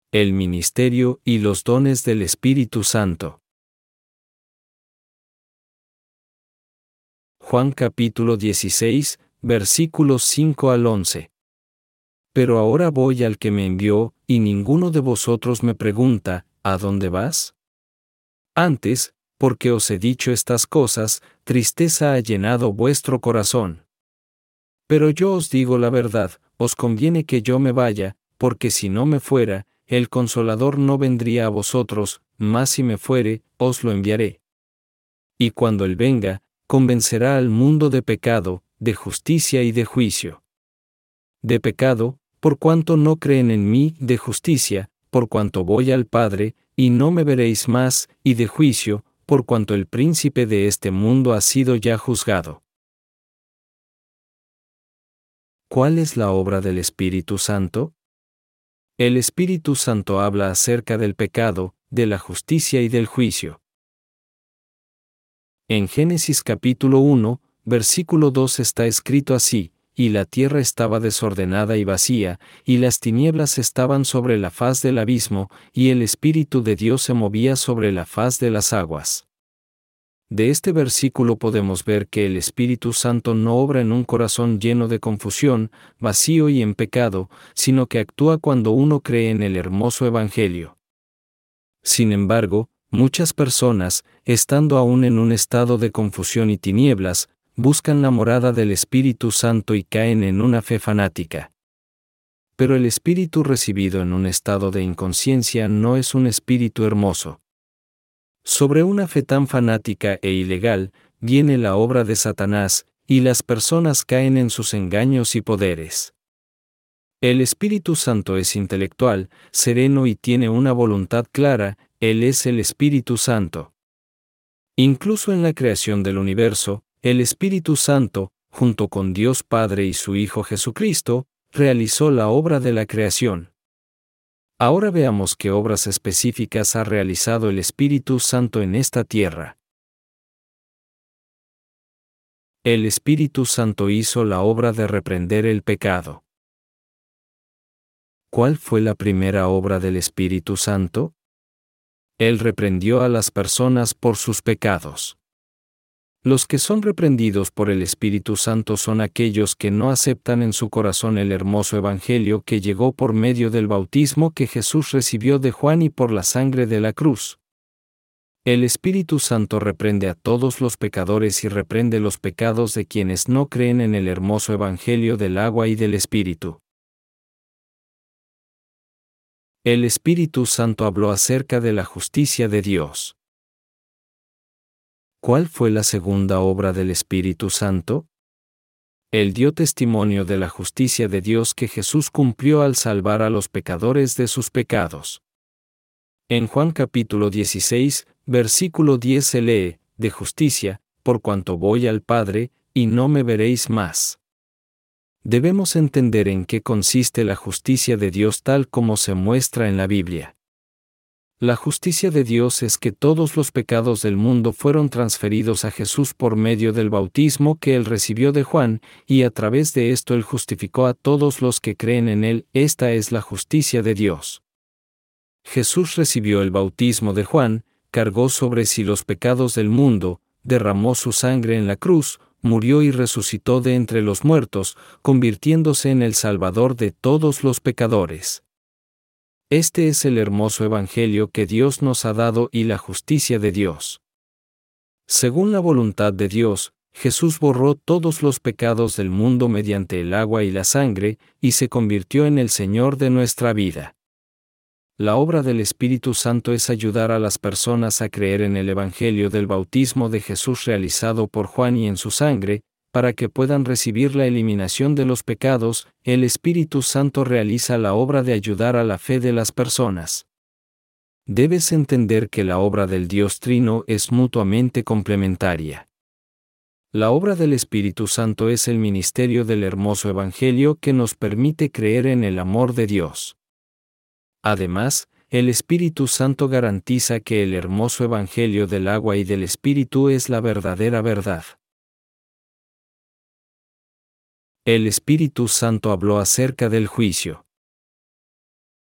El ministerio y los dones del Espíritu Santo. Juan capítulo 16, versículos 5 al 11. Pero ahora voy al que me envió, y ninguno de vosotros me pregunta, ¿a dónde vas? Antes, porque os he dicho estas cosas, tristeza ha llenado vuestro corazón. Pero yo os digo la verdad, os conviene que yo me vaya, porque si no me fuera, el Consolador no vendría a vosotros, mas si me fuere, os lo enviaré. Y cuando Él venga, convencerá al mundo de pecado, de justicia y de juicio. De pecado, por cuanto no creen en mí; de justicia, por cuanto voy al Padre, y no me veréis más; y de juicio, por cuanto el príncipe de este mundo ha sido ya juzgado. ¿Cuál es la obra del Espíritu Santo? El Espíritu Santo habla acerca del pecado, de la justicia y del juicio. En Génesis capítulo 1, versículo 2 está escrito así: y la tierra estaba desordenada y vacía, y las tinieblas estaban sobre la faz del abismo, y el Espíritu de Dios se movía sobre la faz de las aguas. De este versículo podemos ver que el Espíritu Santo no obra en un corazón lleno de confusión, vacío y en pecado, sino que actúa cuando uno cree en el hermoso Evangelio. Sin embargo, muchas personas, estando aún en un estado de confusión y tinieblas, buscan la morada del Espíritu Santo y caen en una fe fanática. Pero el espíritu recibido en un estado de inconsciencia no es un espíritu hermoso. Sobre una fe tan fanática e ilegal, viene la obra de Satanás, y las personas caen en sus engaños y poderes. El Espíritu Santo es intelectual, sereno y tiene una voluntad clara; Él es el Espíritu Santo. Incluso en la creación del universo, el Espíritu Santo, junto con Dios Padre y su Hijo Jesucristo, realizó la obra de la creación. Ahora veamos qué obras específicas ha realizado el Espíritu Santo en esta tierra. El Espíritu Santo hizo la obra de reprender el pecado. ¿Cuál fue la primera obra del Espíritu Santo? Él reprendió a las personas por sus pecados. Los que son reprendidos por el Espíritu Santo son aquellos que no aceptan en su corazón el hermoso Evangelio que llegó por medio del bautismo que Jesús recibió de Juan y por la sangre de la cruz. El Espíritu Santo reprende a todos los pecadores y reprende los pecados de quienes no creen en el hermoso Evangelio del agua y del Espíritu. El Espíritu Santo habló acerca de la justicia de Dios. ¿Cuál fue la segunda obra del Espíritu Santo? Él dio testimonio de la justicia de Dios que Jesús cumplió al salvar a los pecadores de sus pecados. En Juan capítulo 16, versículo 10 se lee: de justicia, por cuanto voy al Padre, y no me veréis más. Debemos entender en qué consiste la justicia de Dios tal como se muestra en la Biblia. La justicia de Dios es que todos los pecados del mundo fueron transferidos a Jesús por medio del bautismo que Él recibió de Juan, y a través de esto Él justificó a todos los que creen en Él. Esta es la justicia de Dios. Jesús recibió el bautismo de Juan, cargó sobre sí los pecados del mundo, derramó su sangre en la cruz, murió y resucitó de entre los muertos, convirtiéndose en el Salvador de todos los pecadores. Este es el hermoso Evangelio que Dios nos ha dado y la justicia de Dios. Según la voluntad de Dios, Jesús borró todos los pecados del mundo mediante el agua y la sangre, y se convirtió en el Señor de nuestra vida. La obra del Espíritu Santo es ayudar a las personas a creer en el Evangelio del bautismo de Jesús realizado por Juan y en su sangre, para que puedan recibir la eliminación de los pecados. El Espíritu Santo realiza la obra de ayudar a la fe de las personas. Debes entender que la obra del Dios Trino es mutuamente complementaria. La obra del Espíritu Santo es el ministerio del hermoso Evangelio que nos permite creer en el amor de Dios. Además, el Espíritu Santo garantiza que el hermoso Evangelio del agua y del Espíritu es la verdadera verdad. El Espíritu Santo habló acerca del juicio.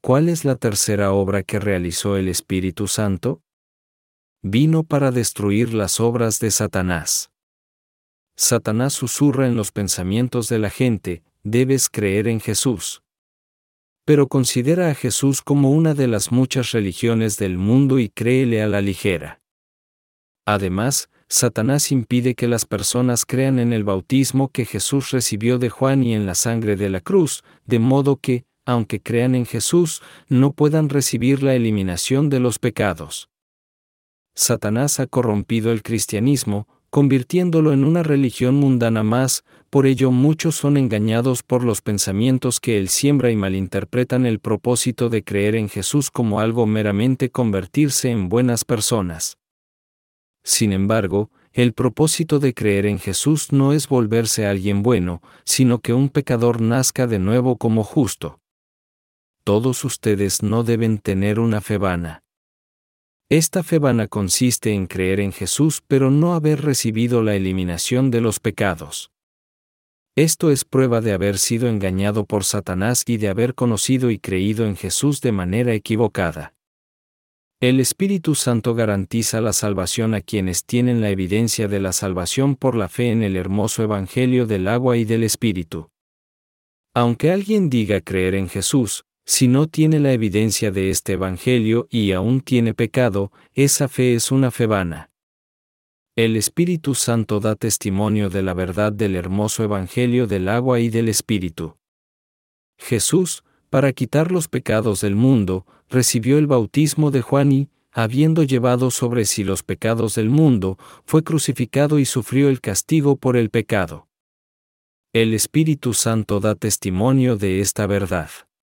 ¿Cuál es la tercera obra que realizó el Espíritu Santo? Vino para destruir las obras de Satanás. Satanás susurra en los pensamientos de la gente: debes creer en Jesús. Pero considera a Jesús como una de las muchas religiones del mundo y créele a la ligera. Además, Satanás impide que las personas crean en el bautismo que Jesús recibió de Juan y en la sangre de la cruz, de modo que, aunque crean en Jesús, no puedan recibir la eliminación de los pecados. Satanás ha corrompido el cristianismo, convirtiéndolo en una religión mundana más, por ello muchos son engañados por los pensamientos que él siembra y malinterpretan el propósito de creer en Jesús como algo meramente convertirse en buenas personas. Sin embargo, el propósito de creer en Jesús no es volverse alguien bueno, sino que un pecador nazca de nuevo como justo. Todos ustedes no deben tener una fe vana. Esta fe vana consiste en creer en Jesús pero no haber recibido la eliminación de los pecados. Esto es prueba de haber sido engañado por Satanás y de haber conocido y creído en Jesús de manera equivocada. El Espíritu Santo garantiza la salvación a quienes tienen la evidencia de la salvación por la fe en el hermoso Evangelio del agua y del Espíritu. Aunque alguien diga creer en Jesús, si no tiene la evidencia de este Evangelio y aún tiene pecado, esa fe es una fe vana. El Espíritu Santo da testimonio de la verdad del hermoso Evangelio del agua y del Espíritu. Jesús, para quitar los pecados del mundo, recibió el bautismo de Juan y, habiendo llevado sobre sí los pecados del mundo, fue crucificado y sufrió el castigo por el pecado. El Espíritu Santo da testimonio de esta verdad.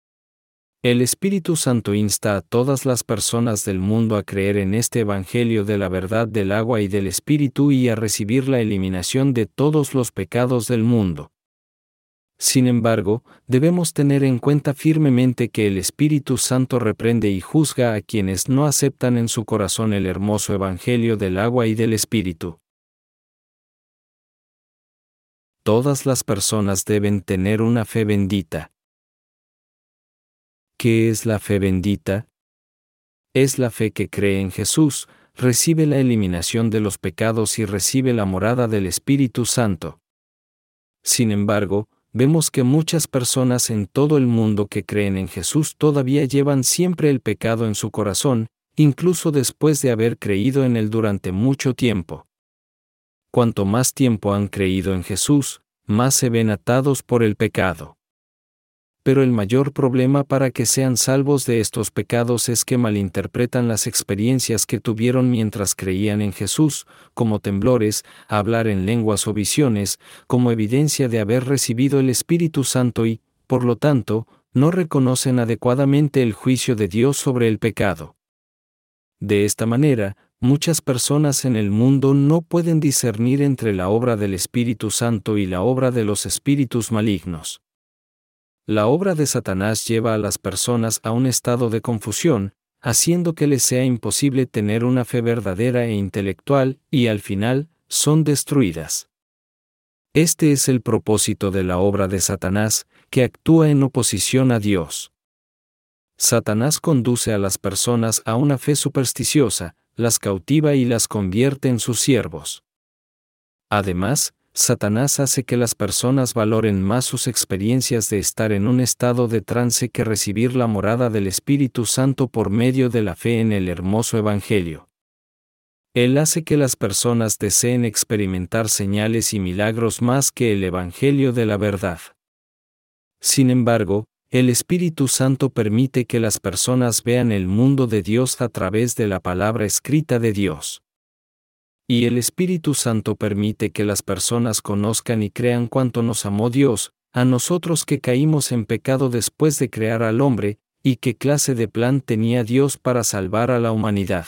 El Espíritu Santo insta a todas las personas del mundo a creer en este Evangelio de la verdad del agua y del Espíritu y a recibir la eliminación de todos los pecados del mundo. Sin embargo, debemos tener en cuenta firmemente que el Espíritu Santo reprende y juzga a quienes no aceptan en su corazón el hermoso Evangelio del agua y del Espíritu. Todas las personas deben tener una fe bendita. ¿Qué es la fe bendita? Es la fe que cree en Jesús, recibe la eliminación de los pecados y recibe la morada del Espíritu Santo. Sin embargo, vemos que muchas personas en todo el mundo que creen en Jesús todavía llevan siempre el pecado en su corazón, incluso después de haber creído en Él durante mucho tiempo. Cuanto más tiempo han creído en Jesús, más se ven atados por el pecado. Pero el mayor problema para que sean salvos de estos pecados es que malinterpretan las experiencias que tuvieron mientras creían en Jesús, como temblores, hablar en lenguas o visiones, como evidencia de haber recibido el Espíritu Santo y, por lo tanto, no reconocen adecuadamente el juicio de Dios sobre el pecado. De esta manera, muchas personas en el mundo no pueden discernir entre la obra del Espíritu Santo y la obra de los espíritus malignos. La obra de Satanás lleva a las personas a un estado de confusión, haciendo que les sea imposible tener una fe verdadera e intelectual, y al final, son destruidas. Este es el propósito de la obra de Satanás, que actúa en oposición a Dios. Satanás conduce a las personas a una fe supersticiosa, las cautiva y las convierte en sus siervos. Además, Satanás hace que las personas valoren más sus experiencias de estar en un estado de trance que recibir la morada del Espíritu Santo por medio de la fe en el hermoso Evangelio. Él hace que las personas deseen experimentar señales y milagros más que el Evangelio de la verdad. Sin embargo, el Espíritu Santo permite que las personas vean el mundo de Dios a través de la palabra escrita de Dios. Y el Espíritu Santo permite que las personas conozcan y crean cuánto nos amó Dios, a nosotros que caímos en pecado después de crear al hombre, y qué clase de plan tenía Dios para salvar a la humanidad.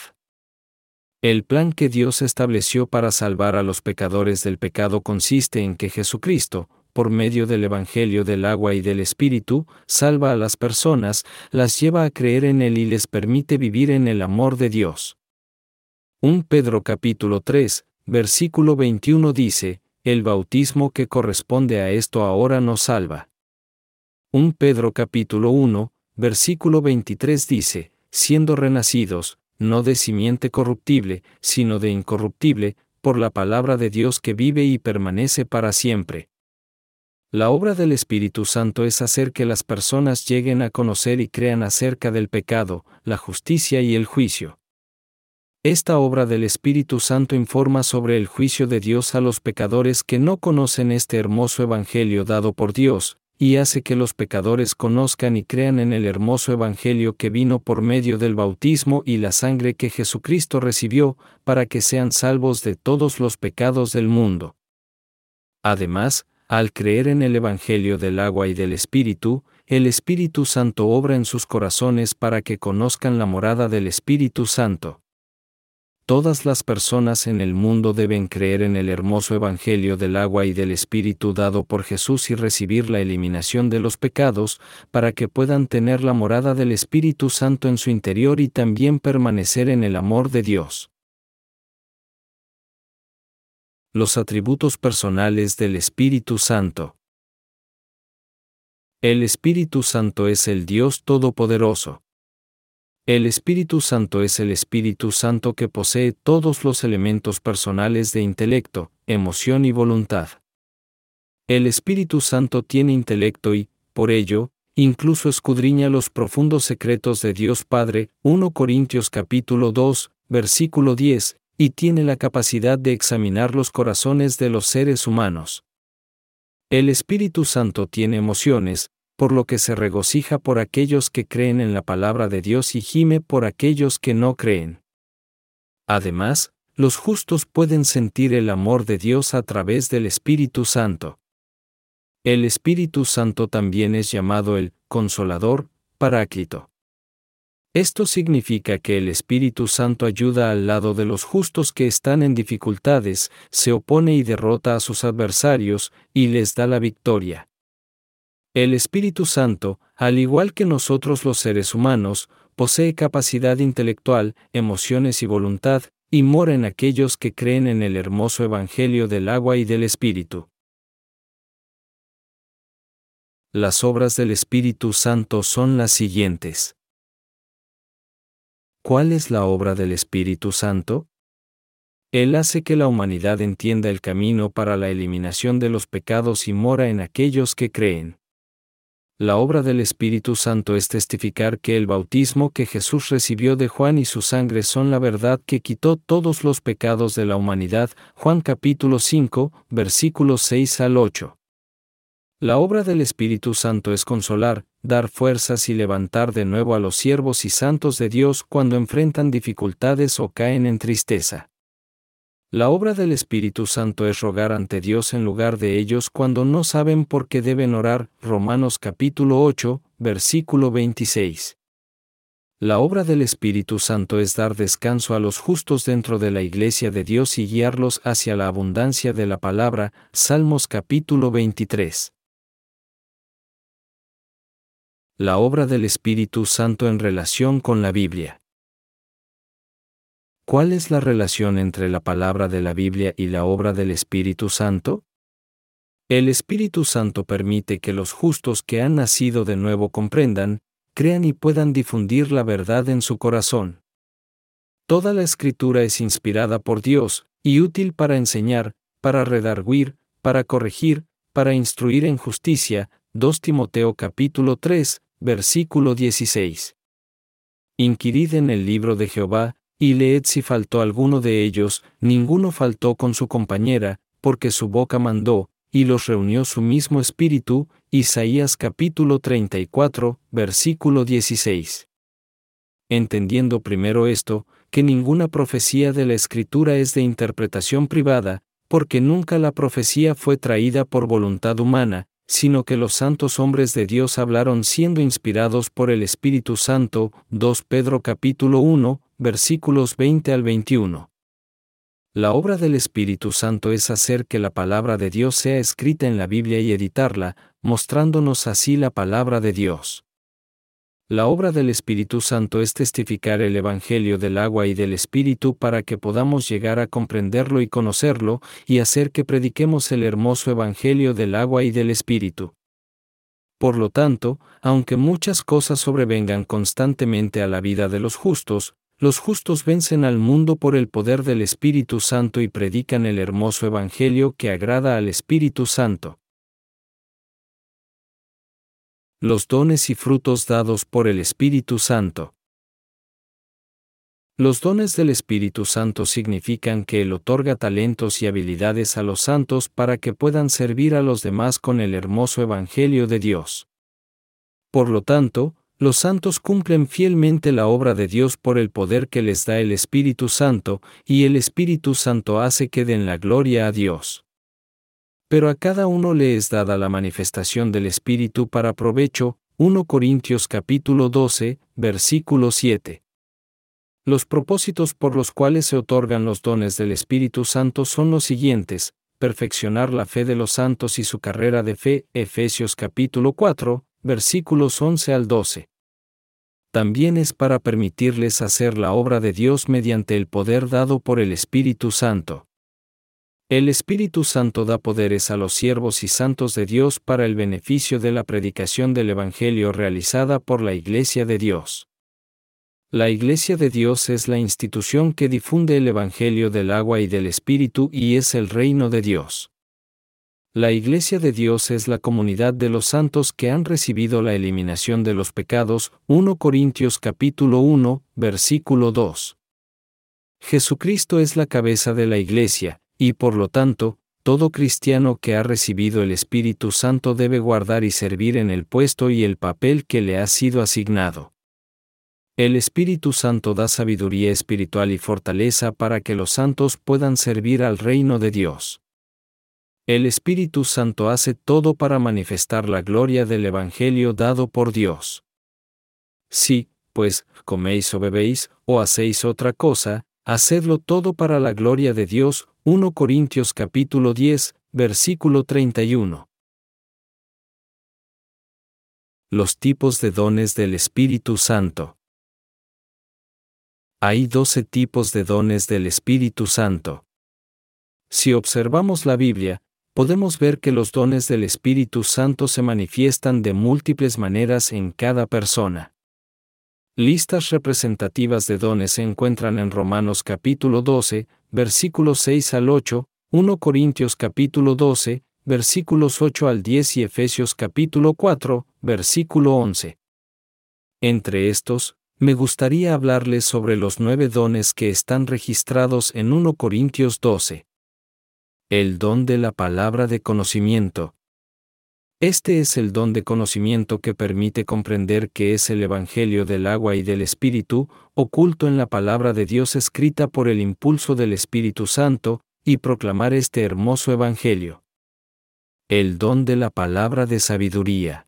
El plan que Dios estableció para salvar a los pecadores del pecado consiste en que Jesucristo, por medio del Evangelio del agua y del Espíritu, salva a las personas, las lleva a creer en Él y les permite vivir en el amor de Dios. 1 Pedro capítulo 3, versículo 21 dice: el bautismo que corresponde a esto ahora nos salva. 1 Pedro capítulo 1, versículo 23 dice, siendo renacidos, no de simiente corruptible, sino de incorruptible, por la palabra de Dios que vive y permanece para siempre. La obra del Espíritu Santo es hacer que las personas lleguen a conocer y crean acerca del pecado, la justicia y el juicio. Esta obra del Espíritu Santo informa sobre el juicio de Dios a los pecadores que no conocen este hermoso Evangelio dado por Dios, y hace que los pecadores conozcan y crean en el hermoso Evangelio que vino por medio del bautismo y la sangre que Jesucristo recibió, para que sean salvos de todos los pecados del mundo. Además, al creer en el Evangelio del agua y del Espíritu, el Espíritu Santo obra en sus corazones para que conozcan la morada del Espíritu Santo. Todas las personas en el mundo deben creer en el hermoso Evangelio del agua y del Espíritu dado por Jesús y recibir la eliminación de los pecados, para que puedan tener la morada del Espíritu Santo en su interior y también permanecer en el amor de Dios. Los atributos personales del Espíritu Santo. El Espíritu Santo es el Dios Todopoderoso. El Espíritu Santo es el Espíritu Santo que posee todos los elementos personales de intelecto, emoción y voluntad. El Espíritu Santo tiene intelecto y, por ello, incluso escudriña los profundos secretos de Dios Padre, 1 Corintios capítulo 2, versículo 10, y tiene la capacidad de examinar los corazones de los seres humanos. El Espíritu Santo tiene emociones, por lo que se regocija por aquellos que creen en la palabra de Dios y gime por aquellos que no creen. Además, los justos pueden sentir el amor de Dios a través del Espíritu Santo. El Espíritu Santo también es llamado el Consolador, Paráclito. Esto significa que el Espíritu Santo ayuda al lado de los justos que están en dificultades, se opone y derrota a sus adversarios, y les da la victoria. El Espíritu Santo, al igual que nosotros los seres humanos, posee capacidad intelectual, emociones y voluntad, y mora en aquellos que creen en el hermoso Evangelio del agua y del Espíritu. Las obras del Espíritu Santo son las siguientes. ¿Cuál es la obra del Espíritu Santo? Él hace que la humanidad entienda el camino para la eliminación de los pecados y mora en aquellos que creen. La obra del Espíritu Santo es testificar que el bautismo que Jesús recibió de Juan y su sangre son la verdad que quitó todos los pecados de la humanidad, Juan capítulo 5, versículos 6 al 8. La obra del Espíritu Santo es consolar, dar fuerzas y levantar de nuevo a los siervos y santos de Dios cuando enfrentan dificultades o caen en tristeza. La obra del Espíritu Santo es rogar ante Dios en lugar de ellos cuando no saben por qué deben orar, Romanos capítulo 8, versículo 26. La obra del Espíritu Santo es dar descanso a los justos dentro de la iglesia de Dios y guiarlos hacia la abundancia de la palabra, Salmos capítulo 23. La obra del Espíritu Santo en relación con la Biblia. ¿Cuál es la relación entre la palabra de la Biblia y la obra del Espíritu Santo? El Espíritu Santo permite que los justos que han nacido de nuevo comprendan, crean y puedan difundir la verdad en su corazón. Toda la Escritura es inspirada por Dios, y útil para enseñar, para redarguir, para corregir, para instruir en justicia, 2 Timoteo capítulo 3, versículo 16. Inquirid en el libro de Jehová, y leed si faltó alguno de ellos, ninguno faltó con su compañera, porque su boca mandó, y los reunió su mismo espíritu, Isaías capítulo 34, versículo 16. Entendiendo primero esto, que ninguna profecía de la Escritura es de interpretación privada, porque nunca la profecía fue traída por voluntad humana, sino que los santos hombres de Dios hablaron siendo inspirados por el Espíritu Santo, 2 Pedro capítulo 1, versículos 20 al 21. La obra del Espíritu Santo es hacer que la palabra de Dios sea escrita en la Biblia y editarla, mostrándonos así la palabra de Dios. La obra del Espíritu Santo es testificar el Evangelio del agua y del Espíritu para que podamos llegar a comprenderlo y conocerlo, y hacer que prediquemos el hermoso Evangelio del agua y del Espíritu. Por lo tanto, aunque muchas cosas sobrevengan constantemente a la vida de los justos vencen al mundo por el poder del Espíritu Santo y predican el hermoso Evangelio que agrada al Espíritu Santo. Los dones y frutos dados por el Espíritu Santo. Los dones del Espíritu Santo significan que Él otorga talentos y habilidades a los santos para que puedan servir a los demás con el hermoso Evangelio de Dios. Por lo tanto, los santos cumplen fielmente la obra de Dios por el poder que les da el Espíritu Santo, y el Espíritu Santo hace que den la gloria a Dios. Pero a cada uno le es dada la manifestación del Espíritu para provecho. 1 Corintios capítulo 12, versículo 7. Los propósitos por los cuales se otorgan los dones del Espíritu Santo son los siguientes: perfeccionar la fe de los santos y su carrera de fe, Efesios capítulo 4, versículos 11 al 12. También es para permitirles hacer la obra de Dios mediante el poder dado por el Espíritu Santo. El Espíritu Santo da poderes a los siervos y santos de Dios para el beneficio de la predicación del Evangelio realizada por la Iglesia de Dios. La Iglesia de Dios es la institución que difunde el Evangelio del agua y del Espíritu y es el reino de Dios. La Iglesia de Dios es la comunidad de los santos que han recibido la eliminación de los pecados. 1 Corintios capítulo 1, versículo 2. Jesucristo es la cabeza de la Iglesia, y por lo tanto, todo cristiano que ha recibido el Espíritu Santo debe guardar y servir en el puesto y el papel que le ha sido asignado. El Espíritu Santo da sabiduría espiritual y fortaleza para que los santos puedan servir al reino de Dios. El Espíritu Santo hace todo para manifestar la gloria del Evangelio dado por Dios. Si, pues, coméis o bebéis, o hacéis otra cosa, hacedlo todo para la gloria de Dios. 1 Corintios capítulo 10, versículo 31. Los tipos de dones del Espíritu Santo. Hay 12 tipos de dones del Espíritu Santo. Si observamos la Biblia, podemos ver que los dones del Espíritu Santo se manifiestan de múltiples maneras en cada persona. Listas representativas de dones se encuentran en Romanos capítulo 12, versículos 6 al 8, 1 Corintios capítulo 12, versículos 8 al 10 y Efesios capítulo 4, versículo 11. Entre estos, me gustaría hablarles sobre los 9 dones que están registrados en 1 Corintios 12. El don de la palabra de conocimiento. Este es el don de conocimiento que permite comprender qué es el Evangelio del agua y del Espíritu, oculto en la palabra de Dios escrita por el impulso del Espíritu Santo, y proclamar este hermoso Evangelio. El don de la palabra de sabiduría.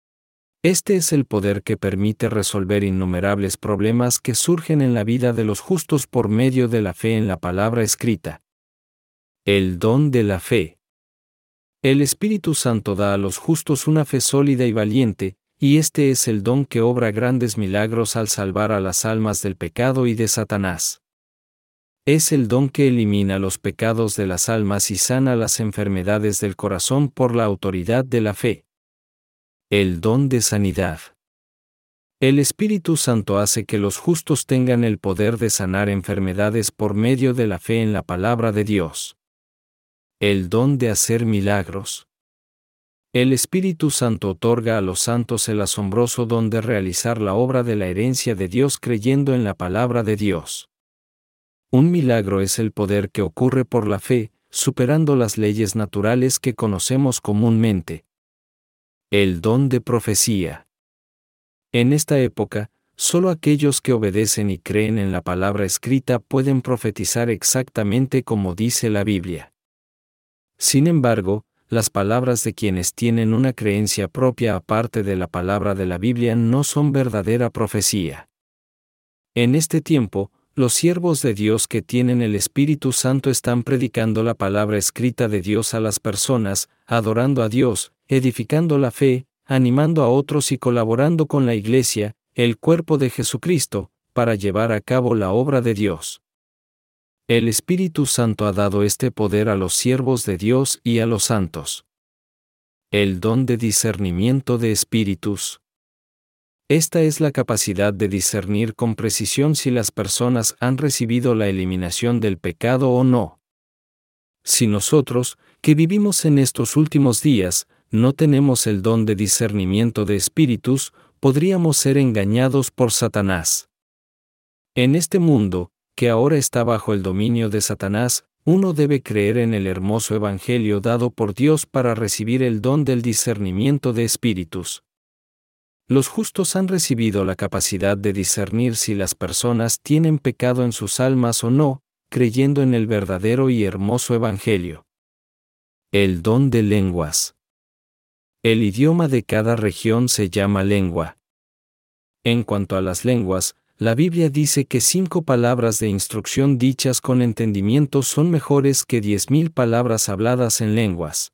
Este es el poder que permite resolver innumerables problemas que surgen en la vida de los justos por medio de la fe en la palabra escrita. El don de la fe. El Espíritu Santo da a los justos una fe sólida y valiente, y este es el don que obra grandes milagros al salvar a las almas del pecado y de Satanás. Es el don que elimina los pecados de las almas y sana las enfermedades del corazón por la autoridad de la fe. El don de sanidad. El Espíritu Santo hace que los justos tengan el poder de sanar enfermedades por medio de la fe en la palabra de Dios. El don de hacer milagros. El Espíritu Santo otorga a los santos el asombroso don de realizar la obra de la herencia de Dios creyendo en la palabra de Dios. Un milagro es el poder que ocurre por la fe, superando las leyes naturales que conocemos comúnmente. El don de profecía. En esta época, solo aquellos que obedecen y creen en la palabra escrita pueden profetizar exactamente como dice la Biblia. Sin embargo, las palabras de quienes tienen una creencia propia aparte de la palabra de la Biblia no son verdadera profecía. En este tiempo, los siervos de Dios que tienen el Espíritu Santo están predicando la palabra escrita de Dios a las personas, adorando a Dios, edificando la fe, animando a otros y colaborando con la Iglesia, el cuerpo de Jesucristo, para llevar a cabo la obra de Dios. El Espíritu Santo ha dado este poder a los siervos de Dios y a los santos. El don de discernimiento de espíritus. Esta es la capacidad de discernir con precisión si las personas han recibido la eliminación del pecado o no. Si nosotros, que vivimos en estos últimos días, no tenemos el don de discernimiento de espíritus, podríamos ser engañados por Satanás. En este mundo, que ahora está bajo el dominio de Satanás, uno debe creer en el hermoso evangelio dado por Dios para recibir el don del discernimiento de espíritus. Los justos han recibido la capacidad de discernir si las personas tienen pecado en sus almas o no, creyendo en el verdadero y hermoso evangelio. El don de lenguas. El idioma de cada región se llama lengua. En cuanto a las lenguas, la Biblia dice que 5 palabras de instrucción dichas con entendimiento son mejores que 10,000 palabras habladas en lenguas.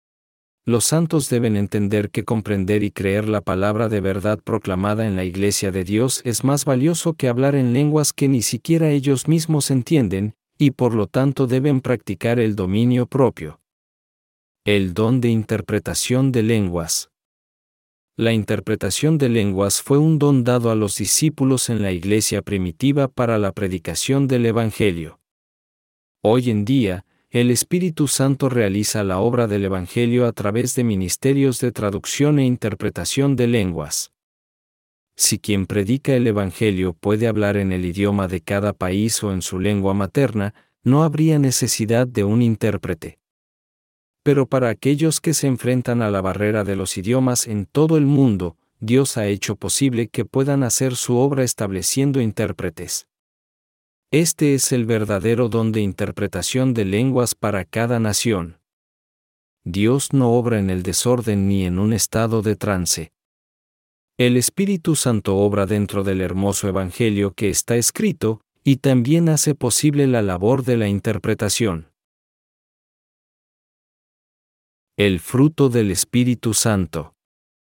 Los santos deben entender que comprender y creer la palabra de verdad proclamada en la Iglesia de Dios es más valioso que hablar en lenguas que ni siquiera ellos mismos entienden, y por lo tanto deben practicar el dominio propio. El don de interpretación de lenguas. La interpretación de lenguas fue un don dado a los discípulos en la Iglesia primitiva para la predicación del Evangelio. Hoy en día, el Espíritu Santo realiza la obra del Evangelio a través de ministerios de traducción e interpretación de lenguas. Si quien predica el Evangelio puede hablar en el idioma de cada país o en su lengua materna, no habría necesidad de un intérprete. Pero para aquellos que se enfrentan a la barrera de los idiomas en todo el mundo, Dios ha hecho posible que puedan hacer su obra estableciendo intérpretes. Este es el verdadero don de interpretación de lenguas para cada nación. Dios no obra en el desorden ni en un estado de trance. El Espíritu Santo obra dentro del hermoso Evangelio que está escrito, y también hace posible la labor de la interpretación. El fruto del Espíritu Santo.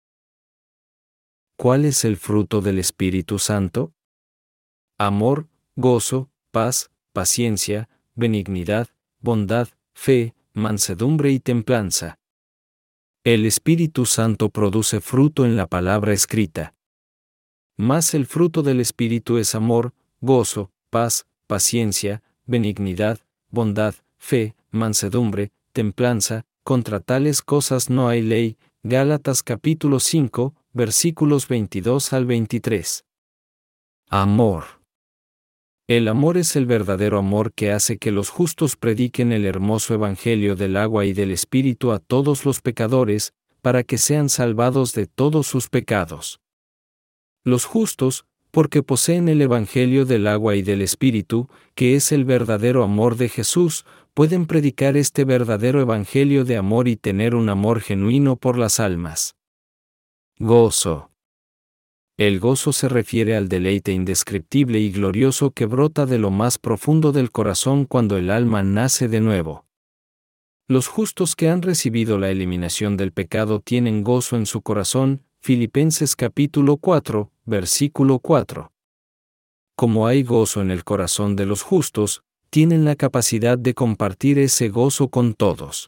¿Cuál es el fruto del Espíritu Santo? Amor, gozo, paz, paciencia, benignidad, bondad, fe, mansedumbre y templanza. El Espíritu Santo produce fruto en la palabra escrita. Mas el fruto del Espíritu es amor, gozo, paz, paciencia, benignidad, bondad, fe, mansedumbre, templanza. Contra tales cosas no hay ley. Gálatas capítulo 5, versículos 22 al 23. Amor. El amor es el verdadero amor que hace que los justos prediquen el hermoso evangelio del agua y del Espíritu a todos los pecadores, para que sean salvados de todos sus pecados. Los justos, porque poseen el evangelio del agua y del Espíritu, que es el verdadero amor de Jesús, pueden predicar este verdadero evangelio de amor y tener un amor genuino por las almas. Gozo. El gozo se refiere al deleite indescriptible y glorioso que brota de lo más profundo del corazón cuando el alma nace de nuevo. Los justos que han recibido la eliminación del pecado tienen gozo en su corazón. Filipenses capítulo 4, versículo 4. Como hay gozo en el corazón de los justos, tienen la capacidad de compartir ese gozo con todos.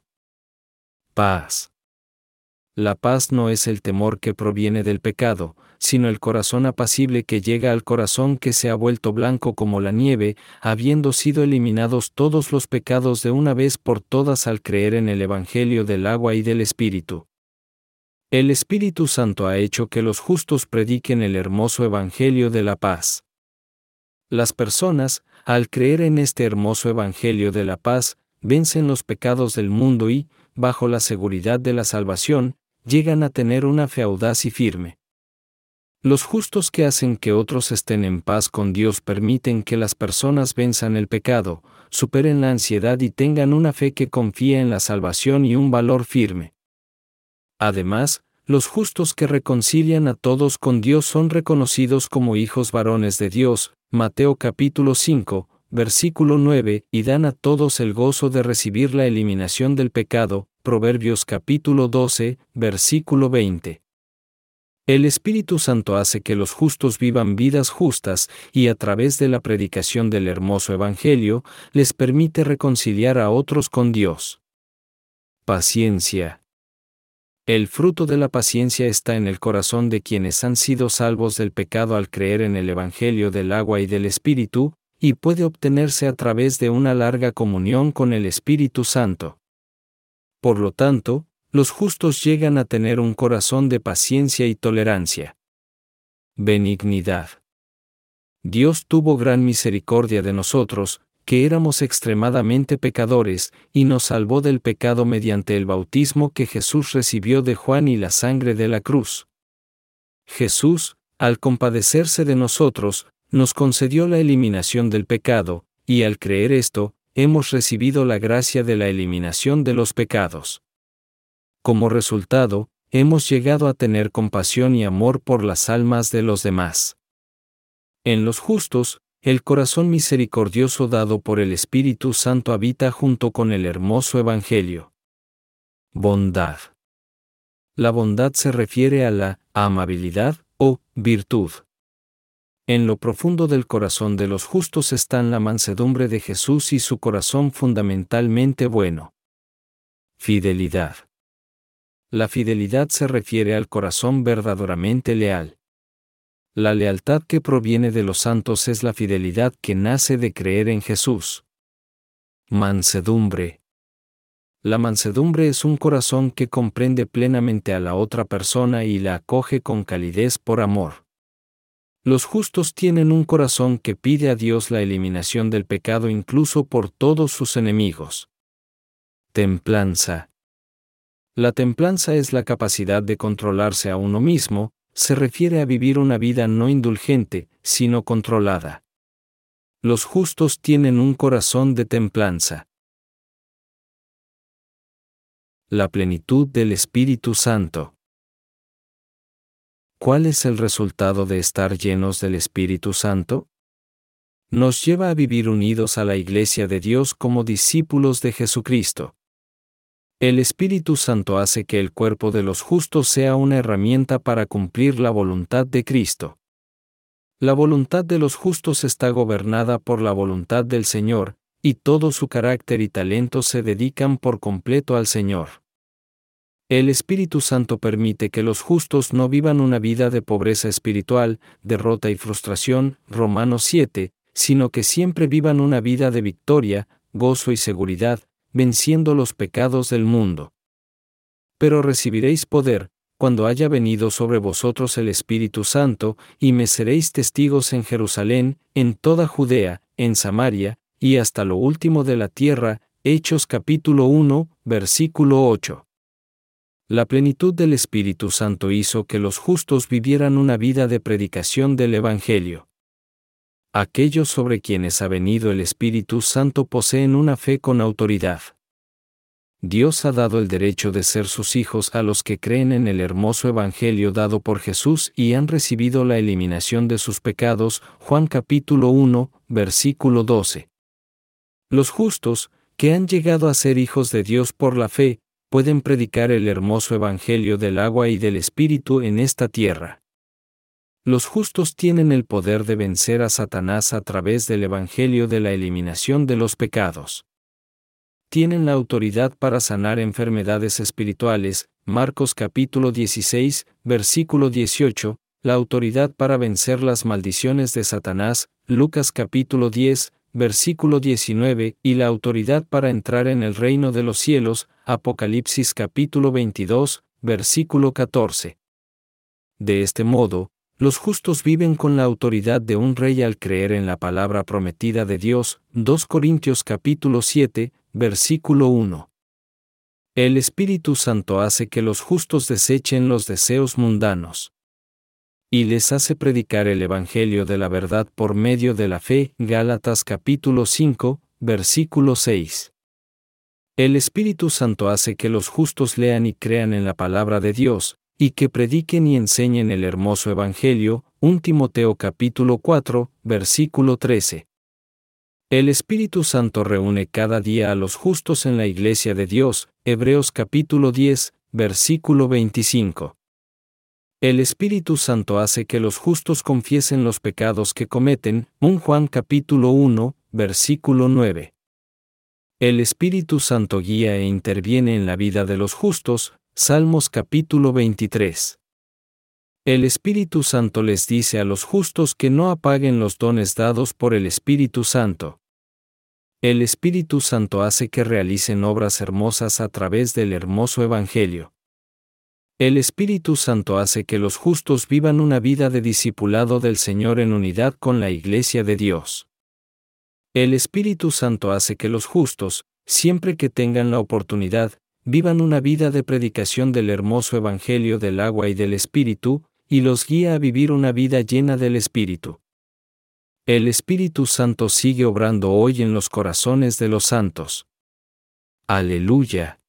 Paz. La paz no es el temor que proviene del pecado, sino el corazón apacible que llega al corazón que se ha vuelto blanco como la nieve, habiendo sido eliminados todos los pecados de una vez por todas al creer en el Evangelio del agua y del Espíritu. El Espíritu Santo ha hecho que los justos prediquen el hermoso Evangelio de la paz. Las personas, al creer en este hermoso Evangelio de la paz, vencen los pecados del mundo y, bajo la seguridad de la salvación, llegan a tener una fe audaz y firme. Los justos que hacen que otros estén en paz con Dios permiten que las personas venzan el pecado, superen la ansiedad y tengan una fe que confía en la salvación y un valor firme. Además, los justos que reconcilian a todos con Dios son reconocidos como hijos varones de Dios, Mateo capítulo 5, versículo 9, y dan a todos el gozo de recibir la eliminación del pecado, Proverbios capítulo 12, versículo 20. El Espíritu Santo hace que los justos vivan vidas justas y a través de la predicación del hermoso Evangelio, les permite reconciliar a otros con Dios. Paciencia. El fruto de la paciencia está en el corazón de quienes han sido salvos del pecado al creer en el Evangelio del agua y del Espíritu, y puede obtenerse a través de una larga comunión con el Espíritu Santo. Por lo tanto, los justos llegan a tener un corazón de paciencia y tolerancia. Benignidad. Dios tuvo gran misericordia de nosotros, que éramos extremadamente pecadores, y nos salvó del pecado mediante el bautismo que Jesús recibió de Juan y la sangre de la cruz. Jesús, al compadecerse de nosotros, nos concedió la eliminación del pecado, y al creer esto, hemos recibido la gracia de la eliminación de los pecados. Como resultado, hemos llegado a tener compasión y amor por las almas de los demás. En los justos, el corazón misericordioso dado por el Espíritu Santo habita junto con el hermoso Evangelio. Bondad. La bondad se refiere a la amabilidad o virtud. En lo profundo del corazón de los justos están la mansedumbre de Jesús y su corazón fundamentalmente bueno. Fidelidad. La fidelidad se refiere al corazón verdaderamente leal. La lealtad que proviene de los santos es la fidelidad que nace de creer en Jesús. Mansedumbre. La mansedumbre es un corazón que comprende plenamente a la otra persona y la acoge con calidez por amor. Los justos tienen un corazón que pide a Dios la eliminación del pecado incluso por todos sus enemigos. Templanza. La templanza es la capacidad de controlarse a uno mismo, se refiere a vivir una vida no indulgente, sino controlada. Los justos tienen un corazón de templanza. La plenitud del Espíritu Santo. ¿Cuál es el resultado de estar llenos del Espíritu Santo? Nos lleva a vivir unidos a la Iglesia de Dios como discípulos de Jesucristo. El Espíritu Santo hace que el cuerpo de los justos sea una herramienta para cumplir la voluntad de Cristo. La voluntad de los justos está gobernada por la voluntad del Señor, y todo su carácter y talento se dedican por completo al Señor. El Espíritu Santo permite que los justos no vivan una vida de pobreza espiritual, derrota y frustración, Romanos 7, sino que siempre vivan una vida de victoria, gozo y seguridad, venciendo los pecados del mundo. Pero recibiréis poder, cuando haya venido sobre vosotros el Espíritu Santo, y me seréis testigos en Jerusalén, en toda Judea, en Samaria, y hasta lo último de la tierra. Hechos capítulo 1, versículo 8. La plenitud del Espíritu Santo hizo que los justos vivieran una vida de predicación del Evangelio. Aquellos sobre quienes ha venido el Espíritu Santo poseen una fe con autoridad. Dios ha dado el derecho de ser sus hijos a los que creen en el hermoso Evangelio dado por Jesús y han recibido la eliminación de sus pecados. Juan capítulo 1, versículo 12. Los justos, que han llegado a ser hijos de Dios por la fe, pueden predicar el hermoso Evangelio del agua y del Espíritu en esta tierra. Los justos tienen el poder de vencer a Satanás a través del Evangelio de la eliminación de los pecados. Tienen la autoridad para sanar enfermedades espirituales, Marcos capítulo 16, versículo 18, la autoridad para vencer las maldiciones de Satanás, Lucas capítulo 10, versículo 19, y la autoridad para entrar en el reino de los cielos, Apocalipsis capítulo 22, versículo 14. De este modo, los justos viven con la autoridad de un rey al creer en la palabra prometida de Dios, 2 Corintios capítulo 7, versículo 1. El Espíritu Santo hace que los justos desechen los deseos mundanos. Y les hace predicar el Evangelio de la verdad por medio de la fe, Gálatas capítulo 5, versículo 6. El Espíritu Santo hace que los justos lean y crean en la palabra de Dios, y que prediquen y enseñen el hermoso Evangelio, 1 Timoteo capítulo 4, versículo 13. El Espíritu Santo reúne cada día a los justos en la Iglesia de Dios, Hebreos capítulo 10, versículo 25. El Espíritu Santo hace que los justos confiesen los pecados que cometen, 1 Juan capítulo 1, versículo 9. El Espíritu Santo guía e interviene en la vida de los justos, Salmos capítulo 23. El Espíritu Santo les dice a los justos que no apaguen los dones dados por el Espíritu Santo. El Espíritu Santo hace que realicen obras hermosas a través del hermoso Evangelio. El Espíritu Santo hace que los justos vivan una vida de discipulado del Señor en unidad con la Iglesia de Dios. El Espíritu Santo hace que los justos, siempre que tengan la oportunidad, vivan una vida de predicación del hermoso Evangelio del agua y del Espíritu, y los guía a vivir una vida llena del Espíritu. El Espíritu Santo sigue obrando hoy en los corazones de los santos. Aleluya.